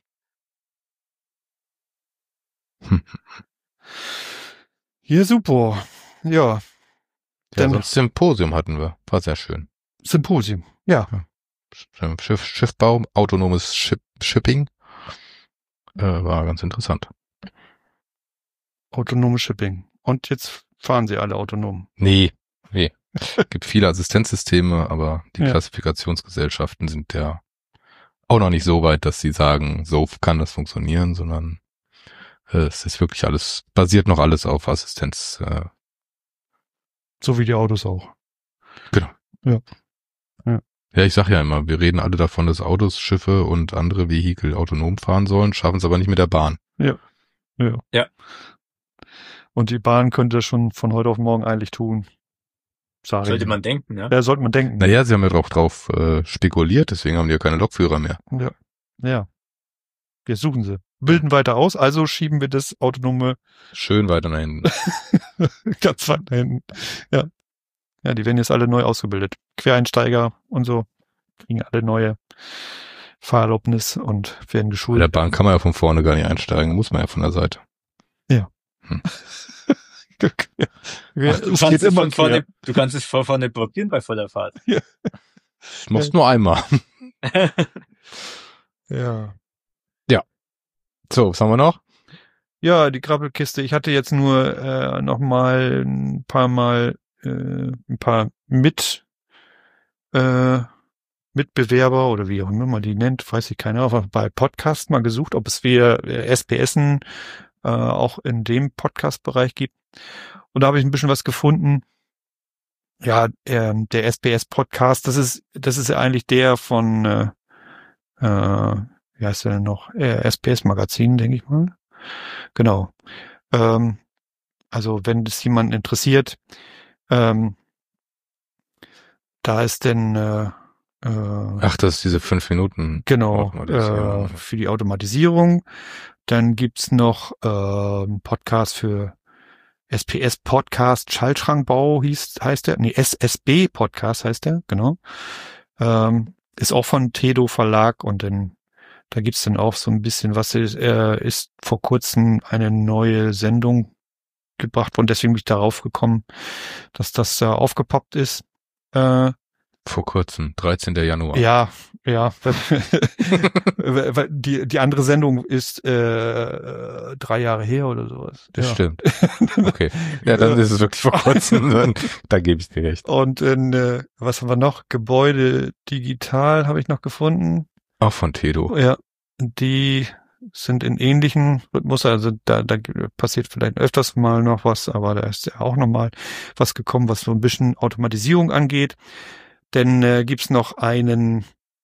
Ja, super. ja, Ja, Dann- sonst Symposium hatten wir. War sehr schön. Symposium. Ja, Schiff, Schiffbau, autonomes Ship, Shipping. Äh, war ganz interessant. autonomes Shipping. Und jetzt fahren sie alle autonom. Nee, nee. Gibt viele Assistenzsysteme, aber die Ja. Klassifikationsgesellschaften sind ja auch noch nicht so weit, dass sie sagen, so kann das funktionieren, sondern äh, es ist wirklich alles, basiert noch alles auf Assistenz. Äh, So wie die Autos auch. ja, ich sag ja immer, wir reden alle davon, dass Autos, Schiffe und andere Vehikel autonom fahren sollen, schaffen es aber nicht mit der Bahn. Ja. Ja. Und die Bahn könnte das schon von heute auf morgen eigentlich tun. Sag Sollte ich. man denken, ja. Ja, sollte man denken. Naja, sie haben ja drauf, drauf äh, spekuliert, deswegen haben die ja keine Lokführer mehr. Ja. Ja. Wir suchen sie. Bilden weiter aus, also schieben wir das autonome Schön weiter nach hinten. ganz weit nach hinten. Ja. Ja, die werden jetzt alle neu ausgebildet. Quereinsteiger und so kriegen alle neue Fahrerlaubnis und werden Bei der geschult. Bahn kann man ja von vorne gar nicht einsteigen, muss man ja von der Seite. Ja, Ach, du, es kannst geht es immer von quer. vorne, du kannst es von vorne blockieren bei voller Fahrt. Ich mach's nur einmal. Ja. So, was haben wir noch? Ja, die Krabbelkiste. Ich hatte jetzt nur äh, noch mal ein paar Mal äh, ein paar mit äh, Mitbewerber oder wie auch immer man die nennt, weiß ich keiner, aber bei Podcast mal gesucht, ob es wir äh, S P S'en äh, auch in dem Podcast-Bereich gibt. Und da habe ich ein bisschen was gefunden. Ja, ähm, der S P S-Podcast, das ist das ist ja eigentlich der von äh, äh, wie heißt der denn noch? Äh, S P S-Magazin, denke ich mal. Genau. Ähm, also wenn das jemanden interessiert, ähm, da ist denn äh, äh, Ach, das ist diese fünf Minuten. genau Automatisierung. äh, für die Automatisierung. Dann gibt's noch äh, einen Podcast für S P S Podcast Schaltschrankbau hieß heißt der, nee S S B Podcast heißt der, genau. Ähm, ist auch von Tedo Verlag und dann da gibt's dann auch so ein bisschen was. Ist, äh, ist vor kurzem eine neue Sendung gebracht worden, deswegen bin ich darauf gekommen, dass das da aufgepoppt ist. Äh, Vor kurzem, dreizehnten Januar. ja, ja. Weil- weil die, die andere Sendung ist äh, drei Jahre her oder sowas. Das ja. stimmt. Okay. Ja, dann ist es wirklich vor kurzem. Dann, da gebe ich dir recht. Und in, äh, was haben wir noch? Gebäude digital habe ich noch gefunden. Auch von Tedo. Ja, die sind in ähnlichen Rhythmus, also da, da passiert vielleicht öfters mal noch was, aber da ist ja auch noch mal was gekommen, was so ein bisschen Automatisierung angeht. Denn äh, gibt's noch einen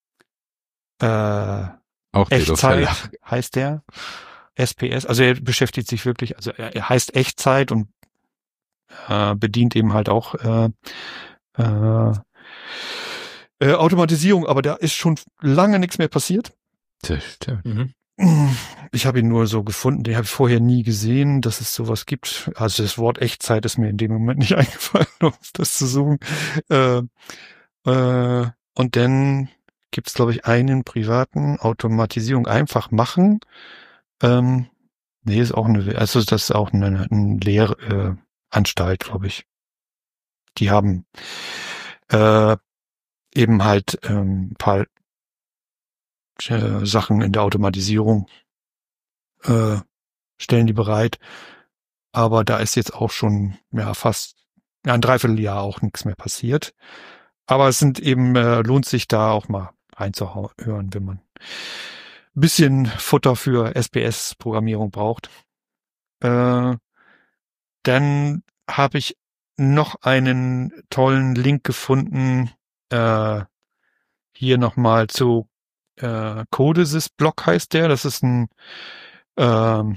äh, Auch Tedo Echtzeit, Verlag. heißt der, S P S, also er beschäftigt sich wirklich, also er, er heißt Echtzeit und äh, bedient eben halt auch äh, äh, äh, Automatisierung, aber da ist schon lange nichts mehr passiert. Das stimmt. Mhm. Ich habe ihn nur so gefunden, den habe ich vorher nie gesehen, dass es sowas gibt. Also das Wort Echtzeit ist mir in dem Moment nicht eingefallen, um das zu suchen. Äh, äh, und dann gibt es, glaube ich, einen privaten Automatisierung einfach machen. Ähm, nee, ist auch eine, also das ist auch eine, eine Lehranstalt, äh, Anstalt, glaube ich. Die haben äh, eben halt ähm, ein paar äh, Sachen in der Automatisierung äh, stellen die bereit. Aber da ist jetzt auch schon ja fast ja, ein Dreivierteljahr auch nichts mehr passiert. Aber es sind eben, äh, lohnt sich da auch mal reinzuhören, wenn man ein bisschen Futter für S P S-Programmierung braucht. Äh, dann habe ich noch einen tollen Link gefunden, äh, hier nochmal zu äh, Codesys-Blog heißt der. Das ist ein ähm,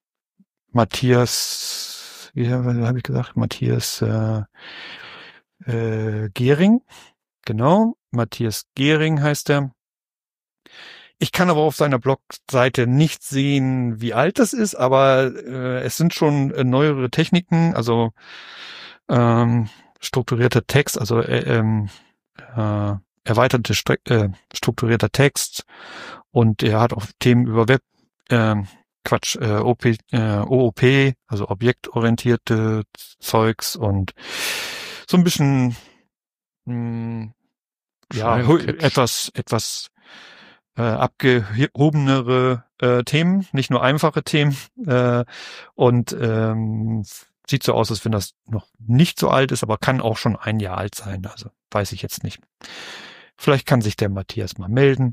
Matthias, wie habe ich gesagt? Matthias äh, äh, Gehring. Genau, Matthias Gehring heißt er. Ich kann aber auf seiner Blogseite nicht sehen, wie alt das ist, aber äh, es sind schon äh, neuere Techniken, also ähm, strukturierter Text, also äh, ähm, äh, erweiterte Stre äh, strukturierter Text und er hat auch Themen über Web, äh, Quatsch, äh, O P, äh, O O P, also objektorientierte Zeugs und so ein bisschen mh, ja hu- etwas etwas äh, abgehobenere äh, Themen, nicht nur einfache Themen äh, und ähm, sieht so aus, als wenn das noch nicht so alt ist, aber kann auch schon ein Jahr alt sein, also weiß ich jetzt nicht. Vielleicht kann sich der Matthias mal melden,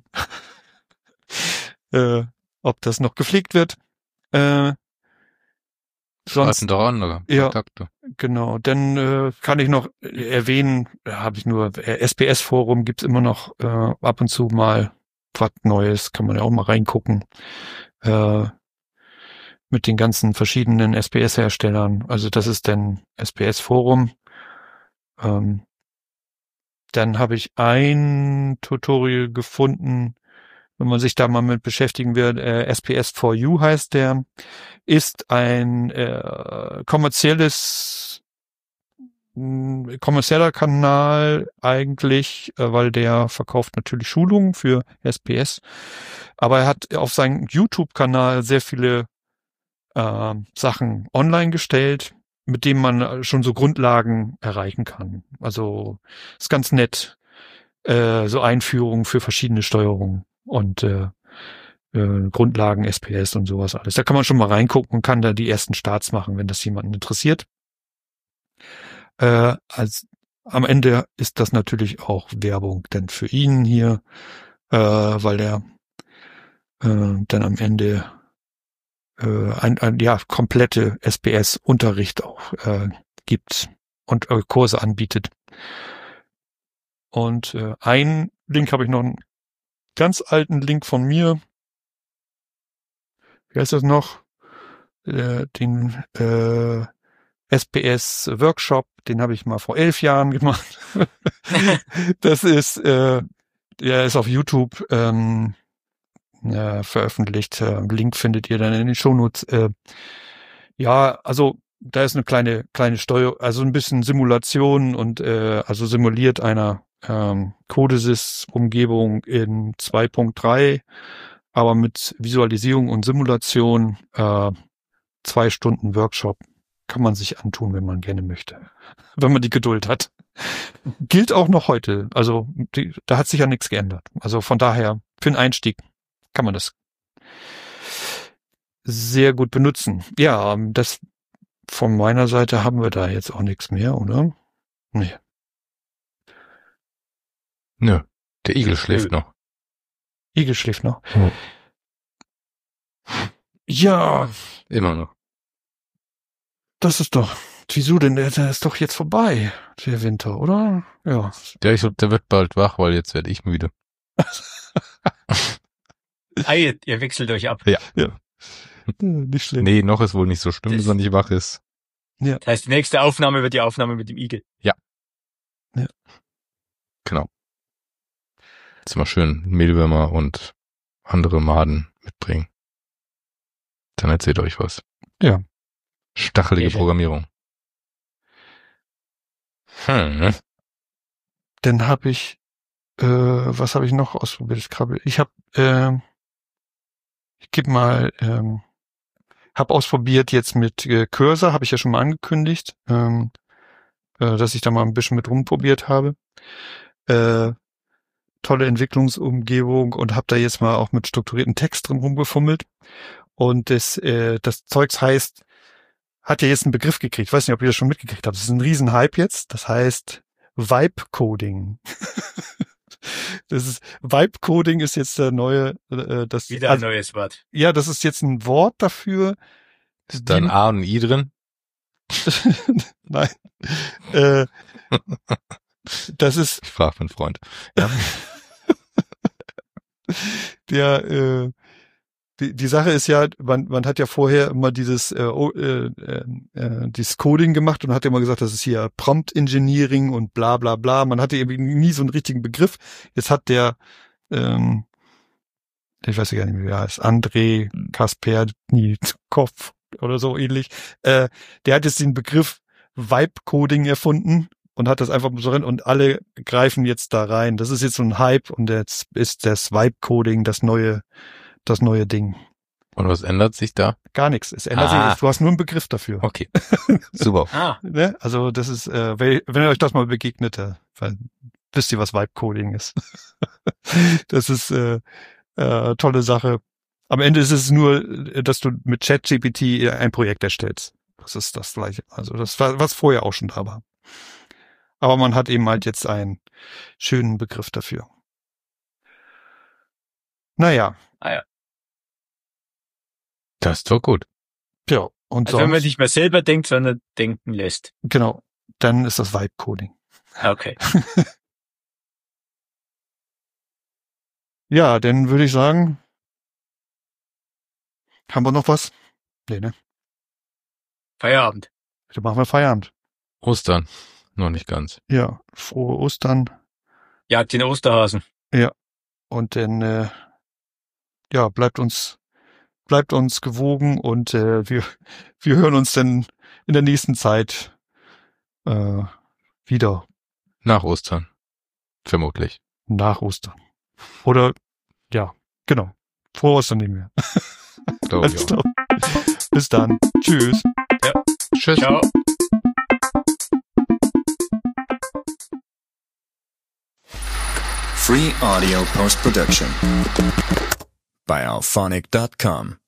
äh, ob das noch gepflegt wird. Äh, sonst Schreiben doch andere ja, Kontakte. genau. Dann äh, kann ich noch erwähnen, habe ich nur äh, S P S-Forum gibt's immer noch äh, ab und zu mal was Neues, kann man ja auch mal reingucken. Äh, mit den ganzen verschiedenen S P S-Herstellern. Also das ist dann S P S-Forum. Ähm, dann habe ich ein Tutorial gefunden, wenn man sich da mal mit beschäftigen wird. Äh, S P S for You heißt der. Ist ein äh, kommerzielles mh, kommerzieller Kanal eigentlich, äh, weil der verkauft natürlich Schulungen für S P S. Aber er hat auf seinem YouTube-Kanal sehr viele äh, Sachen online gestellt, mit denen man schon so Grundlagen erreichen kann. Also ist ganz nett, äh, so Einführungen für verschiedene Steuerungen und äh, äh, Grundlagen S P S und sowas alles. Da kann man schon mal reingucken und kann da die ersten Starts machen, wenn das jemanden interessiert. Äh, als am Ende ist das natürlich auch Werbung denn für ihn hier, äh, weil der äh, dann am Ende äh, ein, ein ja komplette S P S-Unterricht auch äh, gibt und äh, Kurse anbietet. Und äh, einen Link habe ich noch, einen ganz alten Link von mir. Wie heißt das noch? Äh, den äh, S P S-Workshop, den habe ich mal vor elf Jahren gemacht. Das ist, äh, der ist auf YouTube ähm, äh, veröffentlicht. Äh, Link findet ihr dann in den Shownotes. Äh, ja, also da ist eine kleine kleine Steuer, also ein bisschen Simulation und äh, also simuliert einer ähm, Codesys-Umgebung in zwei Punkt drei, aber mit Visualisierung und Simulation. Äh, zwei Stunden Workshop kann man sich antun, wenn man gerne möchte, wenn man die Geduld hat. Gilt auch noch heute. Also die, da hat sich ja nichts geändert. Also von daher für den Einstieg kann man das sehr gut benutzen. Ja, das von meiner Seite haben wir da jetzt auch nichts mehr, oder? Nee. Nö, der Igel schläft noch. Igel schläft noch. Hm. Ja, Immer noch. das ist doch. Wieso denn? Der, der ist doch jetzt vorbei, der Winter, oder? Ja. Ja, ich glaube, der wird bald wach, weil jetzt werde ich müde. Ah, ihr, ihr wechselt euch ab. Ja. Ja. Nicht schlimm. Nee, noch ist wohl nicht so schlimm, Das- bis er nicht wach ist. Das heißt, die nächste Aufnahme wird die Aufnahme mit dem Igel. Genau. Jetzt mal schön Mehlwürmer und andere Maden mitbringen. Dann erzählt euch was. Ja. Stachelige Sehr schön. Programmierung. Hm. Dann habe ich, äh, was habe ich noch ausprobiert? Ich habe, ich habe, ähm, ich gebe mal, ähm, habe ausprobiert jetzt mit äh, Cursor, habe ich ja schon mal angekündigt, ähm, äh, dass ich da mal ein bisschen mit rumprobiert habe. Äh, tolle Entwicklungsumgebung und habe da jetzt mal auch mit strukturierten Text drin rumgefummelt. Und das, äh, das Zeugs heißt, hat ja jetzt einen Begriff gekriegt. Ich weiß nicht, ob ihr das schon mitgekriegt habt. Das ist ein Riesenhype jetzt. Das heißt Vibe-Coding. Das ist Vibe-Coding ist jetzt der neue, äh, das Wieder ein also, neues Wort. ja, das ist jetzt ein Wort dafür. Ist da ein die- A und ein I drin? Nein. äh, das ist Ich frage meinen Freund. der, äh, die, die Sache ist ja, man, man hat ja vorher immer dieses, äh, oh, äh, äh, dieses Coding gemacht und hat immer gesagt, das ist hier Prompt Engineering und bla bla bla. Man hatte eben nie so einen richtigen Begriff. Jetzt hat der, ähm, ich weiß gar nicht, wie er heißt, André Kaspernikov oder so ähnlich, äh, der hat jetzt den Begriff Vibe-Coding erfunden und hat das einfach so rein und alle greifen jetzt da rein. Das ist jetzt so ein Hype und jetzt ist das Vibe-Coding das neue, das neue Ding. Und was ändert sich da? Gar nichts. Es ändert Ah. sich, du hast nur einen Begriff dafür. Okay, super. Ah, Ne? Also das ist, äh, wenn, wenn ihr euch das mal begegnet, äh, weil, wisst ihr, was Vibe-Coding ist. Das ist äh, äh, tolle Sache. Am Ende ist es nur, äh, dass du mit ChatGPT ein Projekt erstellst. Das ist das Gleiche. Also das war, was vorher auch schon da war. Aber man hat eben halt jetzt einen schönen Begriff dafür. Naja, ah ja. Das ist doch gut. ja. Und Also wenn man sonst, nicht mehr selber denkt, sondern denken lässt. genau, dann ist das Vibe-Coding. Okay. Ja, dann würde ich sagen, haben wir noch was? Nee, ne? Feierabend. Dann machen wir Feierabend. Ostern. Noch nicht ganz. Ja, frohe Ostern. Jagd den Osterhasen. Und dann, äh, ja, bleibt uns, bleibt uns gewogen und äh, wir, wir hören uns dann in der nächsten Zeit äh, wieder Nach Ostern. Vermutlich. nach Ostern. Oder, ja, genau. Frohe Ostern nehmen wir. Glaube ich Alles auch. klar. Bis dann. Tschüss. Tschüss. Ciao. Free audio post production by alphonic dot com.